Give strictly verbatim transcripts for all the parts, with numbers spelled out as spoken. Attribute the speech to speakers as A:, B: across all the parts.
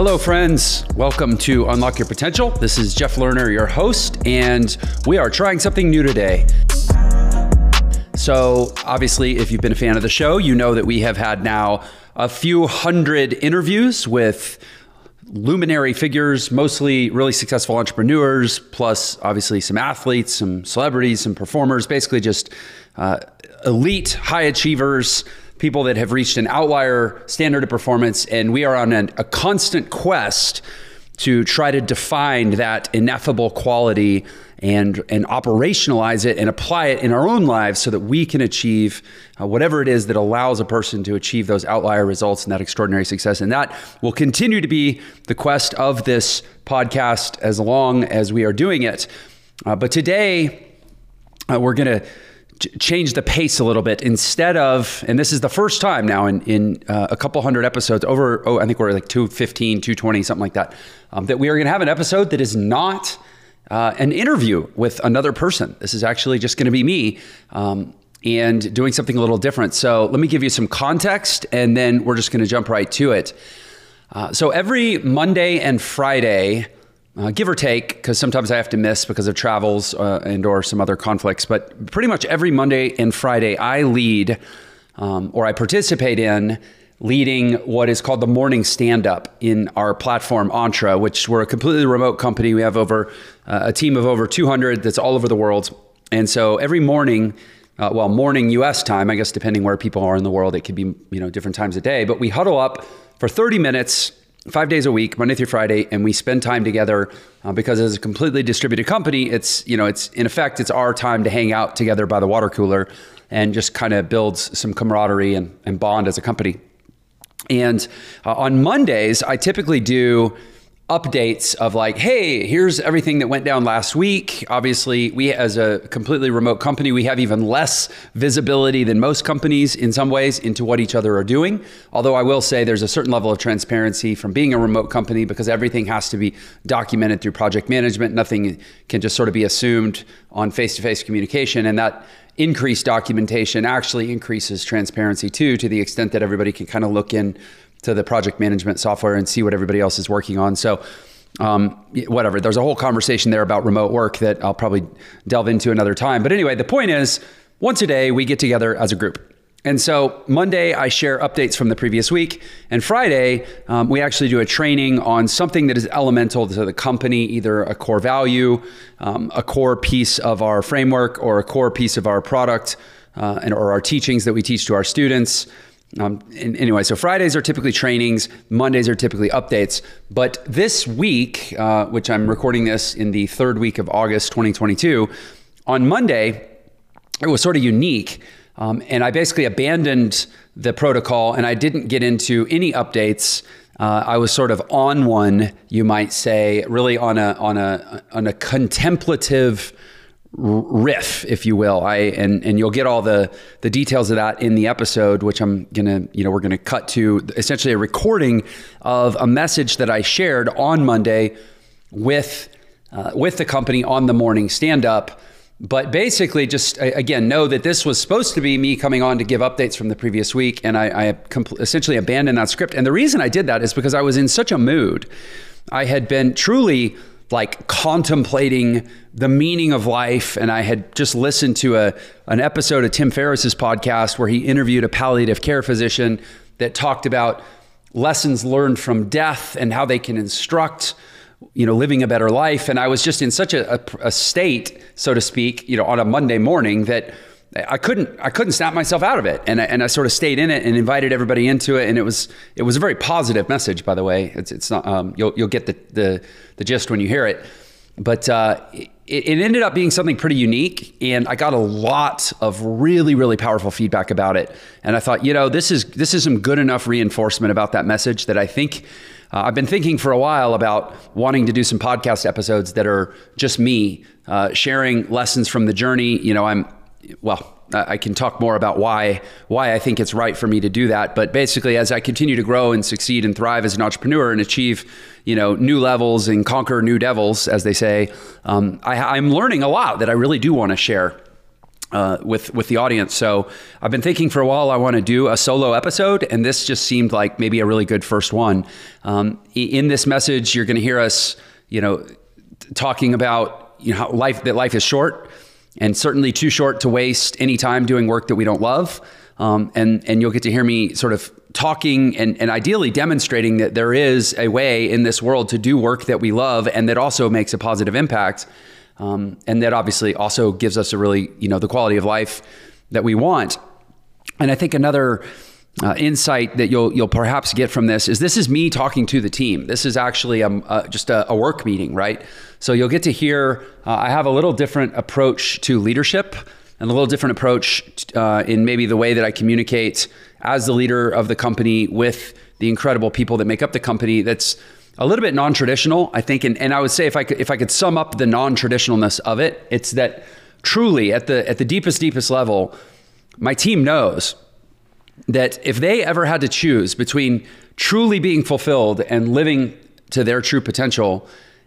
A: Hello, friends. Welcome to Unlock Your Potential. This is Jeff Lerner, your host, and we are trying something new today. So obviously, if you've been a fan of the show, you know that we have had now a few hundred interviews with luminary figures, mostly really successful entrepreneurs, plus obviously some athletes, some celebrities, some performers, basically just uh, elite high achievers, people that have reached an outlier standard of performance. And we are on an, a constant quest to try to define that ineffable quality and, and operationalize it and apply it in our own lives so that we can achieve uh, whatever it is that allows a person to achieve those outlier results and that extraordinary success. And that will continue to be the quest of this podcast as long as we are doing it. Uh, but today, uh, we're going to change the pace a little bit. Instead of, and this is the first time now in, in uh, a couple hundred episodes over, oh, I think we're like two fifteen, two twenty, something like that, um, that we are going to have an episode that is not uh, an interview with another person. This is actually just going to be me um, and doing something a little different. So let me give you some context and then we're just going to jump right to it. Uh, so every Monday and Friday, Uh, give or take, because sometimes I have to miss because of travels uh, and or some other conflicts. But pretty much every Monday and Friday, I lead um, or I participate in leading what is called the morning stand-up in our platform, Entra, which we're a completely remote company. We have over uh, a team of over two hundred that's all over the world. And so every morning, uh, well, morning U S time, I guess depending where people are in the world, it could be you know different times a day. But we huddle up for thirty minutes, five days a week, Monday through Friday, and we spend time together uh, because as a completely distributed company, it's, you know, it's in effect, it's our time to hang out together by the water cooler and just kind of builds some camaraderie and, and bond as a company. And uh, on Mondays, I typically do updates of like, hey, here's everything that went down last week. Obviously, we as a completely remote company, we have even less visibility than most companies in some ways into what each other are doing. Although I will say there's a certain level of transparency from being a remote company because everything has to be documented through project management. Nothing can just sort of be assumed on face-to-face communication. And that increased documentation actually increases transparency too, to the extent that everybody can kind of look in to the project management software and see what everybody else is working on. So um, whatever, there's a whole conversation there about remote work that I'll probably delve into another time. But anyway, the point is once a day we get together as a group. And so Monday I share updates from the previous week, and Friday um, we actually do a training on something that is elemental to the company, either a core value, um, a core piece of our framework, or a core piece of our product uh, and or our teachings that we teach to our students. Um, and anyway, so Fridays are typically trainings, Mondays are typically updates. But this week, uh, which I'm recording this in the third week of August twenty twenty-two, on Monday, it was sort of unique. Um, and I basically abandoned the protocol and I didn't get into any updates. Uh, I was sort of on one, you might say, really on a on a on a contemplative riff, if you will. I and and you'll get all the the details of that in the episode, which I'm gonna, you know, we're gonna cut to essentially a recording of a message that I shared on Monday with uh, with the company on the morning stand up. But basically, just again, know that this was supposed to be me coming on to give updates from the previous week, and I, I essentially abandoned that script. And the reason I did that is because I was in such a mood. I had been truly like contemplating the meaning of life. And I had just listened to a an episode of Tim Ferriss's podcast where he interviewed a palliative care physician that talked about lessons learned from death and how they can instruct, you know, living a better life. And I was just in such a, a, a state, so to speak, you know, on a Monday morning that I couldn't, I couldn't snap myself out of it. And I, and I sort of stayed in it and invited everybody into it. And it was, it was a very positive message, by the way. It's, it's not, um, you'll, you'll get the, the, the gist when you hear it. But uh, it, it ended up being something pretty unique. And I got a lot of really, really powerful feedback about it. And I thought, you know, this is, this is some good enough reinforcement about that message that I think uh, I've been thinking for a while about wanting to do some podcast episodes that are just me uh, sharing lessons from the journey. You know, I'm, well, I can talk more about why why I think it's right for me to do that. But basically, as I continue to grow and succeed and thrive as an entrepreneur and achieve, you know, new levels and conquer new devils, as they say, um, I, I'm learning a lot that I really do want to share. uh, with with the audience. So I've been thinking for a while I want to do a solo episode, and this just seemed like maybe a really good first one. Um, in this message, you're going to hear us, you know, talking about you know how life that life is short, and certainly too short to waste any time doing work that we don't love. Um, and and you'll get to hear me sort of talking and, and ideally demonstrating that there is a way in this world to do work that we love and that also makes a positive impact. Um, and that obviously also gives us a really, you know, the quality of life that we want. And I think another uh, insight that you'll you'll perhaps get from this is this is me talking to the team. This is actually a, a, just a, a work meeting, right? So you'll get to hear, uh, I have a little different approach to leadership and a little different approach uh, in maybe the way that I communicate as the leader of the company with the incredible people that make up the company. That's a little bit non-traditional, I think. And, and I would say if I could, if I could sum up the non-traditionalness of it, it's that truly at the, at the deepest, deepest level, my team knows that if they ever had to choose between truly being fulfilled and living to their true potential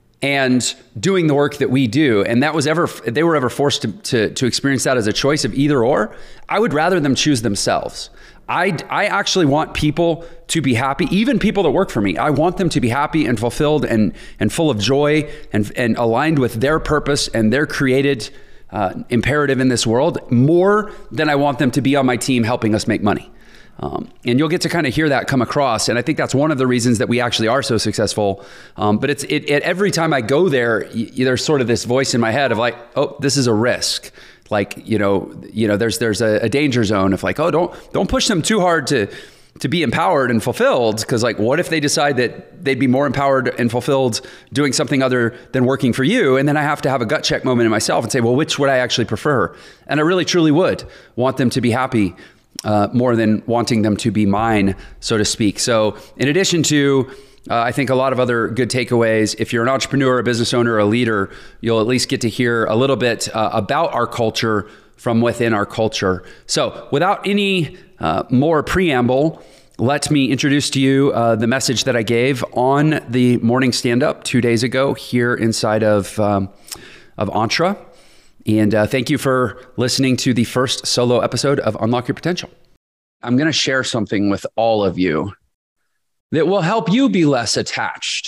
A: and doing the work that we do, and that was ever, they were ever forced to, to, to experience that as a choice of either or, I would rather them choose themselves. I, I actually want people to be happy, even people that work for me. I want them to be happy and fulfilled and, and full of joy and, and aligned with their purpose and their created uh, imperative in this world more than I want them to be on my team helping us make money. Um, and you'll get to kind of hear that come across. And I think that's one of the reasons that we actually are so successful. Um, but it's it, it every time I go there, y- there's sort of this voice in my head of like, oh, this is a risk. Like, you know, you know, there's there's a, a danger zone of like, oh, don't don't push them too hard to to be empowered and fulfilled. Because like, what if they decide that they'd be more empowered and fulfilled doing something other than working for you? And then I have to have a gut check moment in myself and say, well, which would I actually prefer? And I really, truly would want them to be happy uh, more than wanting them to be mine, so to speak. So in addition to Uh, I think a lot of other good takeaways. If you're an entrepreneur, a business owner, or a leader, you'll at least get to hear a little bit uh, about our culture from within our culture. So without any uh, more preamble, let me introduce to you uh, the message that I gave on the morning stand-up two days ago here inside of, um, of Entra. And uh, thank you for listening to the first solo episode of Unlock Your Potential. I'm going to share something with all of you that will help you be less attached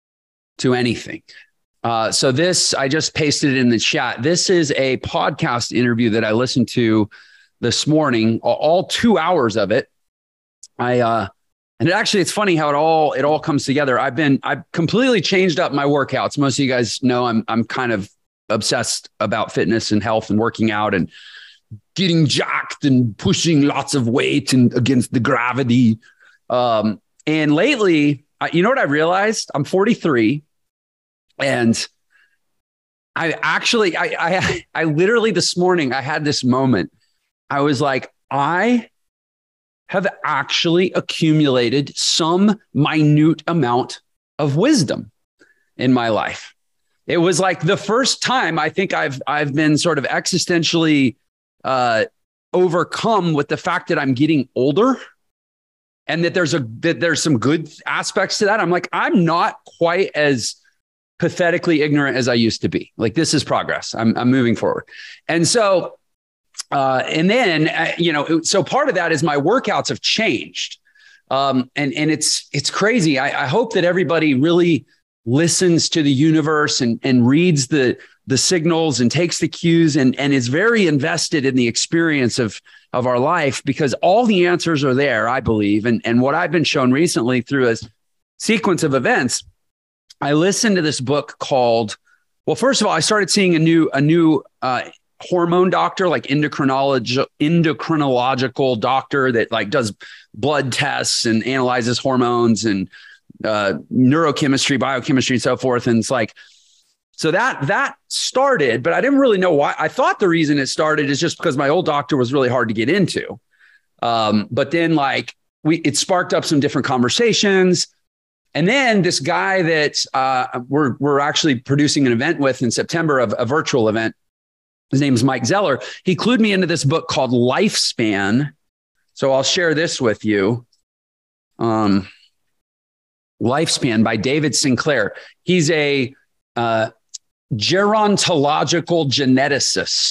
A: to anything. Uh, so this, I just pasted it in the chat. This is a podcast interview that I listened to this morning, all two hours of it. I, uh, and it actually, it's funny how it all, it all comes together. I've been, I've completely changed up my workouts. Most of you guys know I'm, I'm kind of obsessed about fitness and health and working out and getting jacked and pushing lots of weight and against the gravity. Um, And lately, you know what I realized? I'm forty-three, and I actually, I, I, I literally this morning, I had this moment. I was like, I have actually accumulated some minute amount of wisdom in my life. It was like the first time I think I've, I've been sort of existentially uh, overcome with the fact that I'm getting older. And that there's a that there's some good aspects to that. I'm like, I'm not quite as pathetically ignorant as I used to be. Like, this is progress. I'm I'm moving forward. And so, uh, and then uh, you know, so part of that is my workouts have changed, um, and and it's it's crazy. I, I hope that everybody really listens to the universe and and reads the the signals and takes the cues and and is very invested in the experience of. of our life, because all the answers are there, I believe. And, and what I've been shown recently through a sequence of events, I listened to this book called, well, first of all, I started seeing a new, a new uh, hormone doctor, like endocrinolog- endocrinological doctor that like does blood tests and analyzes hormones and uh, neurochemistry, biochemistry, and so forth. And it's like, So that that started, but I didn't really know why. I thought the reason it started is just because my old doctor was really hard to get into. Um, but then like we, it sparked up some different conversations. And then this guy that uh, we're, we're actually producing an event with in September, of a virtual event. His name is Mike Zeller. He clued me into this book called Lifespan. So I'll share this with you. Um, Lifespan by David Sinclair. He's a uh, gerontological geneticist,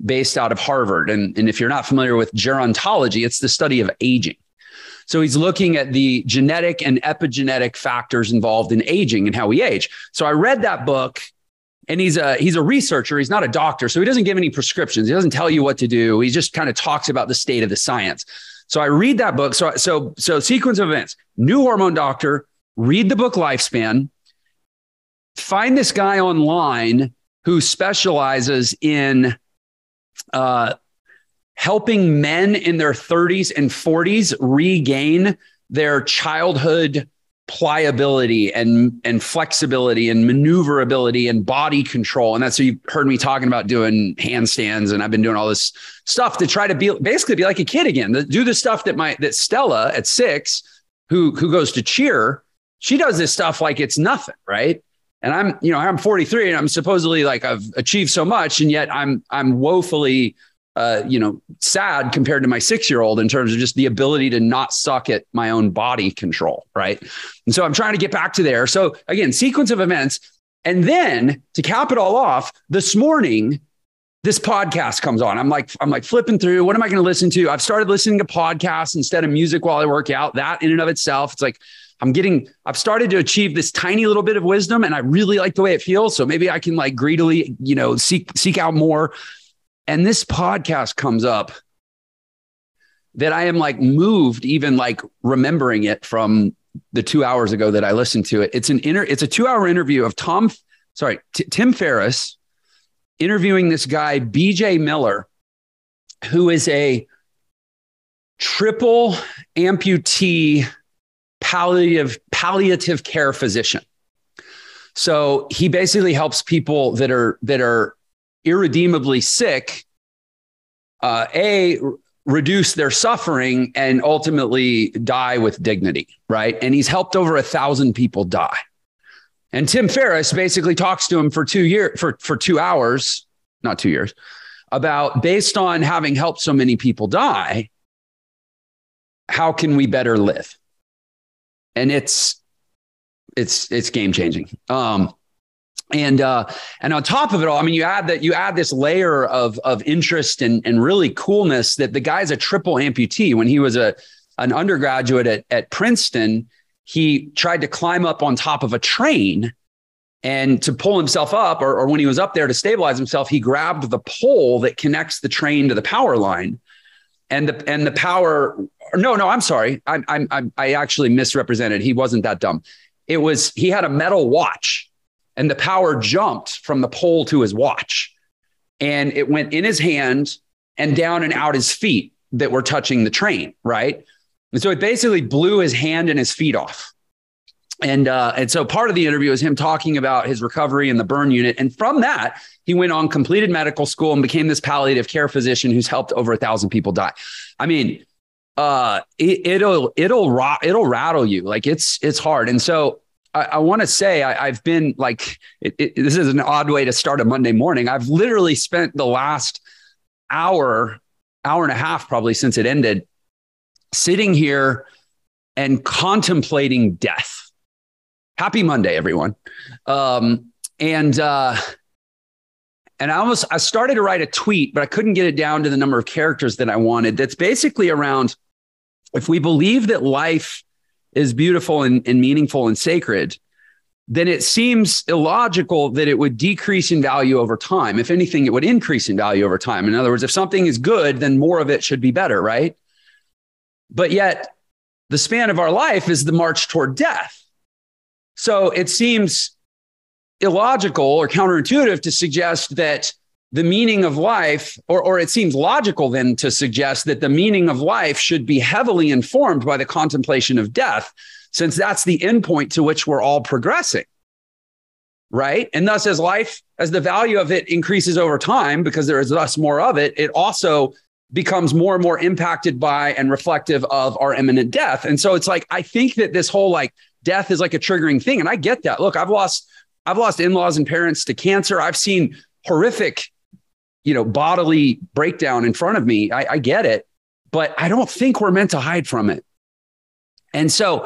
A: based out of Harvard. And, and if you're not familiar with gerontology, it's the study of aging. So he's looking at the genetic and epigenetic factors involved in aging and how we age. So I read that book, and he's a he's a researcher. He's not a doctor, so he doesn't give any prescriptions. He doesn't tell you what to do. He just kind of talks about the state of the science. So I read that book. So so so sequence of events. New hormone doctor. Read the book Lifespan. Find this guy online who specializes in uh, helping men in their thirties and forties regain their childhood pliability and, and flexibility and maneuverability and body control. And that's what you've heard me talking about, doing handstands. And I've been doing all this stuff to try to be basically be like a kid again, do the stuff that my, that Stella at six, who, who goes to cheer, she does this stuff like it's nothing. Right. And I'm, you know, I'm forty-three and I'm supposedly like I've achieved so much. And yet I'm, I'm woefully, uh, you know, sad compared to my six-year-old in terms of just the ability to not suck at my own body control. Right. And so I'm trying to get back to there. So again, sequence of events. And then to cap it all off, this morning, this podcast comes on. I'm like, I'm like flipping through. What am I going to listen to? I've started listening to podcasts instead of music while I work out. That in and of itself, it's like, I'm getting, I've started to achieve this tiny little bit of wisdom, and I really like the way it feels. So maybe I can like greedily, you know, seek, seek out more. And this podcast comes up that I am like moved, even like remembering it from the two hours ago that I listened to it. It's an inter, it's a two hour interview of Tom, sorry, T- Tim Ferriss interviewing this guy, B J Miller, who is a triple amputee palliative, palliative care physician. So he basically helps people that are, that are irredeemably sick, uh, A, r- reduce their suffering and ultimately die with dignity, right? And he's helped over a thousand people die. And Tim Ferriss basically talks to him for two years, for, for two hours, not two years, about based on having helped so many people die, how can we better live? And it's, it's, it's game changing. Um, And uh, and on top of it all, I mean, you add that you add this layer of of interest and and really coolness that the guy's a triple amputee. When he was a an undergraduate at at Princeton, he tried to climb up on top of a train, and to pull himself up, or, or when he was up there to stabilize himself, he grabbed the pole that connects the train to the power line, and the and the power. No, no, I'm sorry, I I I actually misrepresented. He wasn't that dumb. It was he had a metal watch. And the power jumped from the pole to his watch, and it went in his hand and down and out his feet that were touching the train. Right. And so it basically blew his hand and his feet off. And, uh, and so part of the interview is him talking about his recovery in the burn unit. And from that, he went on, completed medical school, and became this palliative care physician who's helped over a thousand people die. I mean, uh, it, it'll, it'll, ro- it'll rattle you. Like it's, it's hard. And so I, I want to say I, I've been like, it, it, this is an odd way to start a Monday morning. I've literally spent the last hour, hour and a half, probably since it ended, sitting here and contemplating death. Happy Monday, everyone. Um, and, uh, and I almost, I started to write a tweet, but I couldn't get it down to the number of characters that I wanted. That's basically around, if we believe that life is beautiful and, and meaningful and sacred, then it seems illogical that it would decrease in value over time. If anything, it would increase in value over time. In other words, if something is good, then more of it should be better, right? But yet the span of our life is the march toward death. So it seems illogical or counterintuitive to suggest that the meaning of life, or, or it seems logical then to suggest that the meaning of life should be heavily informed by the contemplation of death, since that's the endpoint to which we're all progressing, right? And thus, as life, as the value of it increases over time, because there is thus more of it, it also becomes more and more impacted by and reflective of our imminent death. And so it's like, I think that this whole like death is like a triggering thing. And I get that. Look, I've lost, I've lost in-laws and parents to cancer. I've seen horrific, you know, bodily breakdown in front of me. I, I get it, but I don't think we're meant to hide from it. And so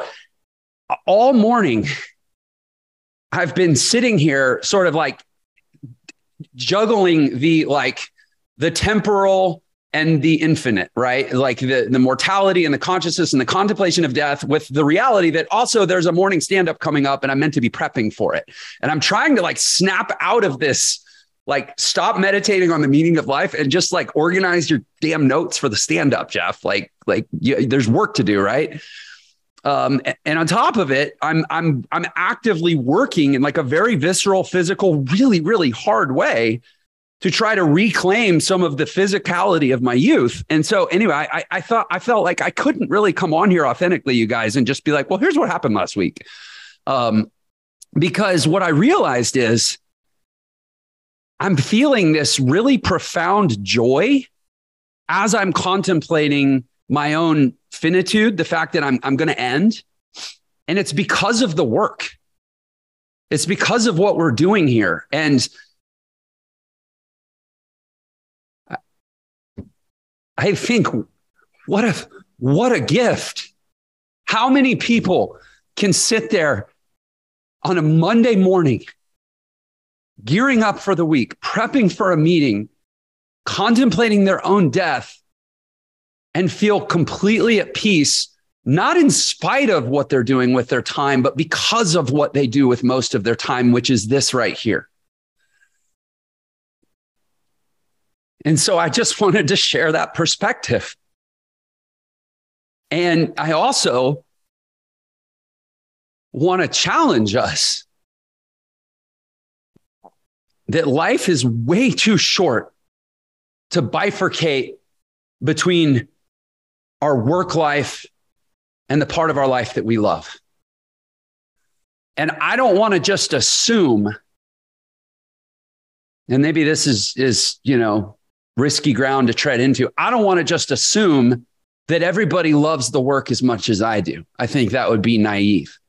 A: all morning, I've been sitting here sort of like juggling the like the temporal and the infinite, right? Like the, the mortality and the consciousness and the contemplation of death, with the reality that also there's a morning stand-up coming up and I'm meant to be prepping for it. And I'm trying to like snap out of this, like stop meditating on the meaning of life and just like organize your damn notes for the stand-up, Jeff. Like, like you, there's work to do, right? Um, and on top of it, I'm, I'm, I'm actively working in like a very visceral, physical, really, really hard way to try to reclaim some of the physicality of my youth. And so anyway, I, I thought, I felt like I couldn't really come on here authentically, you guys, and just be like, well, here's what happened last week. Um, because what I realized is I'm feeling this really profound joy as I'm contemplating my own finitude, the fact that I'm, I'm going to end. And it's because of the work. It's because of what we're doing here. And I think what a, what a gift. How many people can sit there on a Monday morning, gearing up for the week, prepping for a meeting, contemplating their own death, and feel completely at peace, not in spite of what they're doing with their time, but because of what they do with most of their time, which is this right here. And so I just wanted to share that perspective. And I also want to challenge us that life is way too short to bifurcate between our work life and the part of our life that we love. And I don't want to just assume, and maybe this is, is, you know, risky ground to tread into. I don't want to just assume that everybody loves the work as much as I do. I think that would be naive.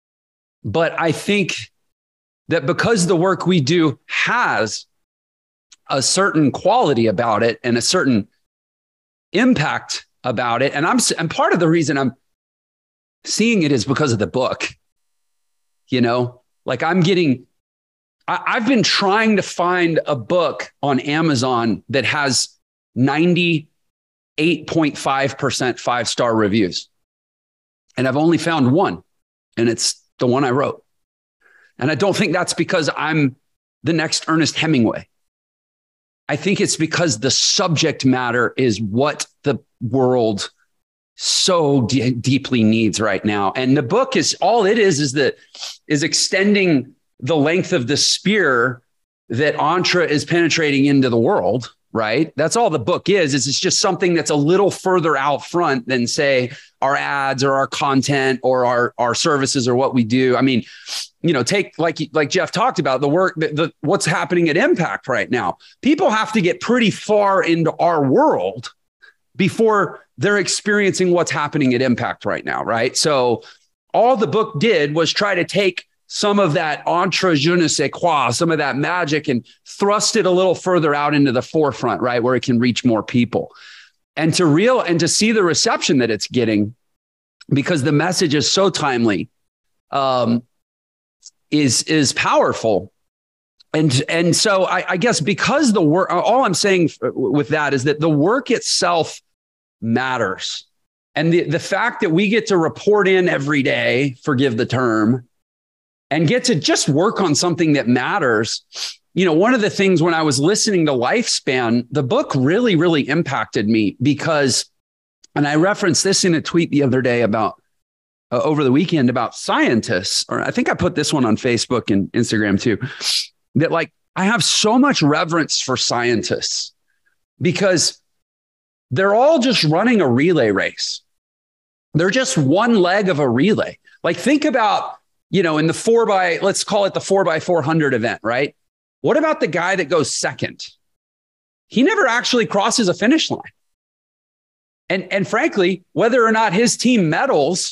A: But I think that because the work we do has a certain quality about it and a certain impact about it, and I'm and part of the reason I'm seeing it is because of the book. You know, like I'm getting I've been trying to find a book on Amazon that has ninety-eight point five percent five-star reviews. And I've only found one, and it's the one I wrote. And I don't think that's because I'm the next Ernest Hemingway. I think it's because the subject matter is what the world so d- deeply needs right now. And the book is all it is, is that is extending the length of the spear that Entre is penetrating into the world, right? That's all the book is. Is it's just something that's a little further out front than, say, our ads or our content or our, our services or what we do. I mean, you know, take like, like Jeff talked about the work, the, the what's happening at Impact right now. People have to get pretty far into our world before they're experiencing what's happening at Impact right now, right? So all the book did was try to take some of that entre je ne sais quoi, some of that magic, and thrust it a little further out into the forefront, right, where it can reach more people. And to real and to see the reception that it's getting, because the message is so timely, um, is is powerful. And and so I, I guess because the work, all I'm saying with that is that the work itself matters, and the the fact that we get to report in every day, forgive the term, and get to just work on something that matters. You know, one of the things when I was listening to Lifespan, the book really, really impacted me because, and I referenced this in a tweet the other day about uh, over the weekend about scientists, or I think I put this one on Facebook and Instagram too, that like, I have so much reverence for scientists because they're all just running a relay race. They're just one leg of a relay. Like think about, you know, in the four by, let's call it the four by four hundred event, right? What about the guy that goes second? He never actually crosses a finish line. And, and frankly, whether or not his team medals,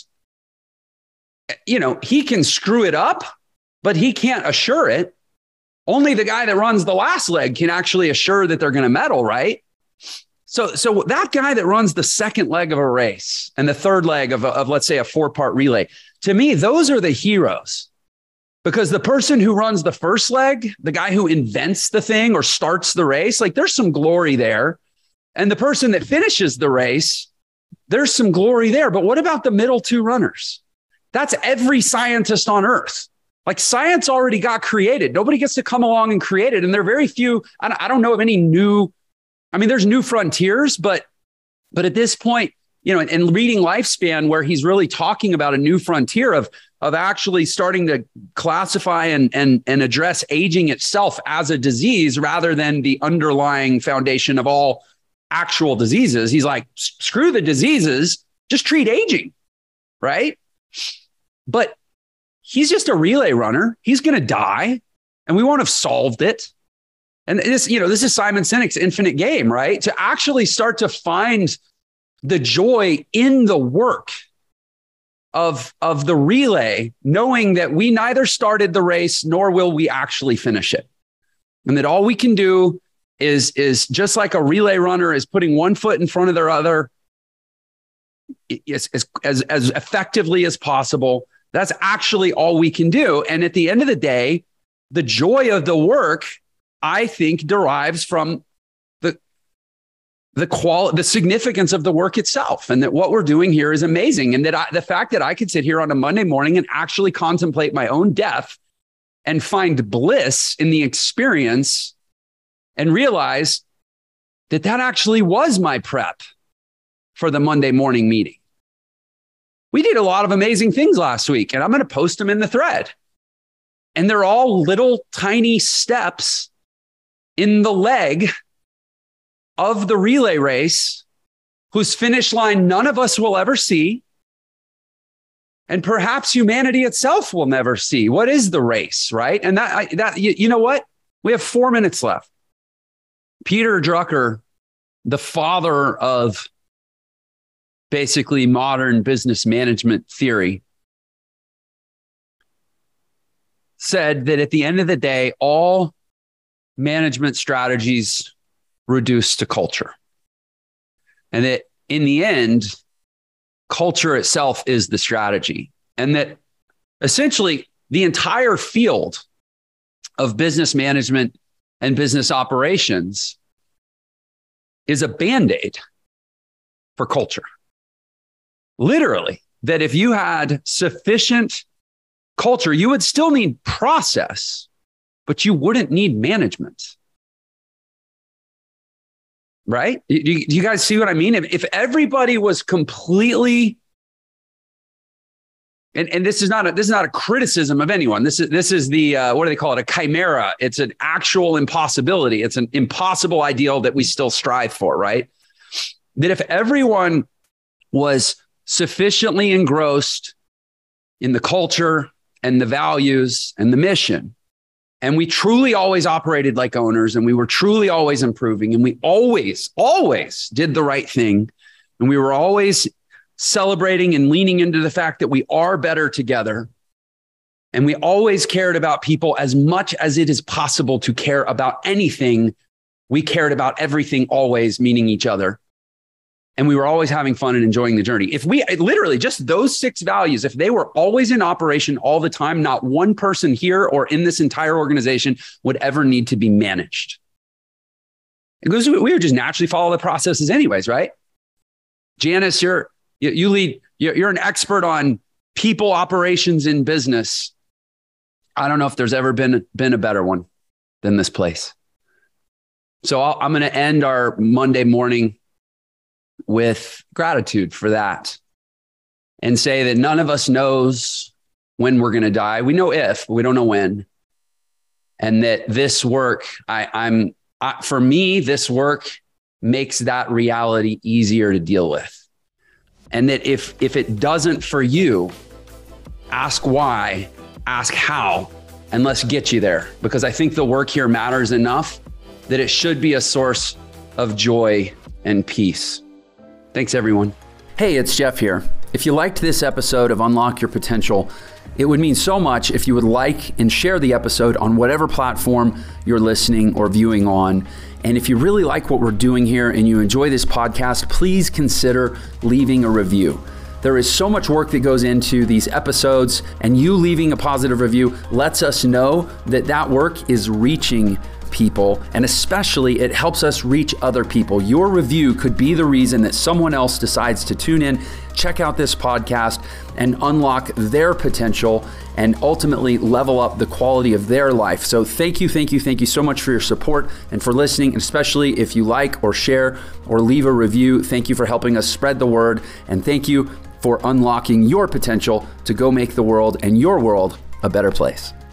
A: you know, he can screw it up, but he can't assure it. Only the guy that runs the last leg can actually assure that they're going to medal, right? So, so that guy that runs the second leg of a race and the third leg of, a, of let's say, a four-part relay, to me, those are the heroes. Because the person who runs the first leg, the guy who invents the thing or starts the race, like there's some glory there. And the person that finishes the race, there's some glory there. But what about the middle two runners? That's every scientist on earth. Like science already got created. Nobody gets to come along and create it. And there are very few, I don't know of any new, I mean, there's new frontiers, but, but at this point, you know, and reading Lifespan, where he's really talking about a new frontier of, of actually starting to classify and, and, and address aging itself as a disease rather than the underlying foundation of all actual diseases. He's like, screw the diseases, just treat aging, right? But he's just a relay runner. He's going to die, and we won't have solved it. And this, you know, this is Simon Sinek's infinite game, right? To actually start to find the joy in the work of, of the relay, knowing that we neither started the race nor will we actually finish it. And that all we can do is, is just like a relay runner is putting one foot in front of their other as, as, as effectively as possible. That's actually all we can do. And at the end of the day, the joy of the work, I think, derives from the the quality, the significance of the work itself, and that what we're doing here is amazing. And that I, the fact that I could sit here on a Monday morning and actually contemplate my own death and find bliss in the experience and realize that that actually was my prep for the Monday morning meeting. We did a lot of amazing things last week, and I'm going to post them in the thread. And they're all little tiny steps in the leg of the relay race, whose finish line none of us will ever see. And perhaps humanity itself will never see. What is the race, right? And that, I, that you, you know what? We have four minutes left. Peter Drucker, the father of basically modern business management theory, said that at the end of the day, all management strategies reduce to culture. And that in the end, culture itself is the strategy. And that essentially the entire field of business management and business operations is a Band-Aid for culture. Literally, that if you had sufficient culture, you would still need process, but you wouldn't need management. Right? Do you, do you guys see what I mean? If, if everybody was completely, and, and this is not a, this is not a criticism of anyone. This is this is the uh, what do they call it? A chimera. It's an actual impossibility. It's an impossible ideal that we still strive for. Right? That if everyone was sufficiently engrossed in the culture and the values and the mission, and we truly always operated like owners, and we were truly always improving, and we always, always did the right thing, and we were always celebrating and leaning into the fact that we are better together, and we always cared about people as much as it is possible to care about anything. We cared about everything always, meaning each other. And we were always having fun and enjoying the journey. If we literally just those six values, if they were always in operation all the time, not one person here or in this entire organization would ever need to be managed. Because we would just naturally follow the processes anyways, right? Janice, you're, you, you lead, you're, you're an expert on people operations in business. I don't know if there's ever been, been a better one than this place. So I'll, I'm going to end our Monday morning with gratitude for that and say that none of us knows when we're going to die. We know if, but we don't know when. And that this work, I, I'm, I, for me, this work makes that reality easier to deal with. And that if, if it doesn't for you, ask why, ask how, and let's get you there. Because I think the work here matters enough that it should be a source of joy and peace. Thanks, everyone. Hey, it's Jeff here. If you liked this episode of Unlock Your Potential, it would mean so much if you would like and share the episode on whatever platform you're listening or viewing on. And if you really like what we're doing here and you enjoy this podcast, please consider leaving a review. There is so much work that goes into these episodes, and you leaving a positive review lets us know that that work is reaching people, and especially it helps us reach other people. Your review could be the reason that someone else decides to tune in, check out this podcast, and unlock their potential and ultimately level up the quality of their life. So thank you, thank you, thank you so much for your support and for listening, and especially if you like or share or leave a review. Thank you for helping us spread the word, and thank you for unlocking your potential to go make the world and your world a better place.